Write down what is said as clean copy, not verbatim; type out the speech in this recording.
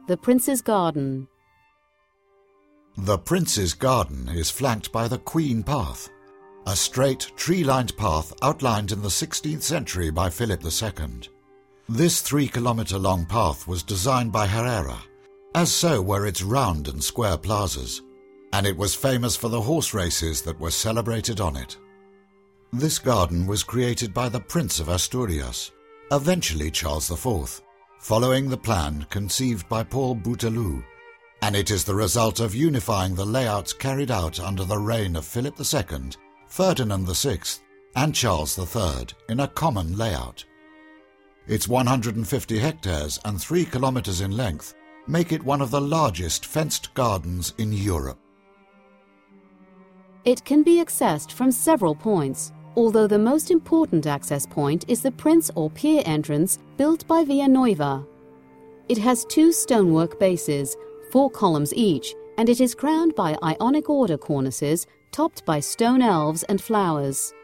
The Prince's Garden. The Prince's Garden is flanked by the Queen Path, a straight, tree-lined path outlined in the 16th century by Philip II. This 3-kilometre-long path was designed by Herrera, as so were its round and square plazas, and it was famous for the horse races that were celebrated on it. This garden was created by the Prince of Asturias, eventually Charles IV, following the plan conceived by Paul Bouteloup, and it is the result of unifying the layouts carried out under the reign of Philip II, Ferdinand VI, and Charles III in a common layout. Its 150 hectares and 3 kilometres in length make it one of the largest fenced gardens in Europe. It can be accessed from several points, although the most important access point is the Prince or Pier entrance built by Villanueva. It has 2 stonework bases, 4 columns each, and it is crowned by Ionic order cornices topped by stone elves and flowers.